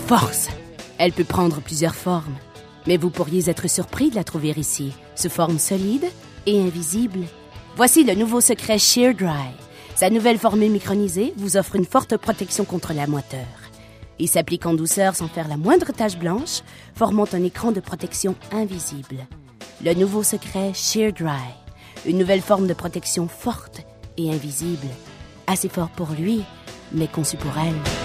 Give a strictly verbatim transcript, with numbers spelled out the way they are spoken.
force. Elle peut prendre plusieurs formes, mais vous pourriez être surpris de la trouver ici, sous forme solide et invisible. Voici le nouveau secret Sheer Dry. Sa nouvelle formule micronisée vous offre une forte protection contre la moiteur. Il s'applique en douceur sans faire la moindre tache blanche, formant un écran de protection invisible. Le nouveau secret Sheer Dry. Une nouvelle forme de protection forte et invisible. Assez fort pour lui, mais conçu pour elle.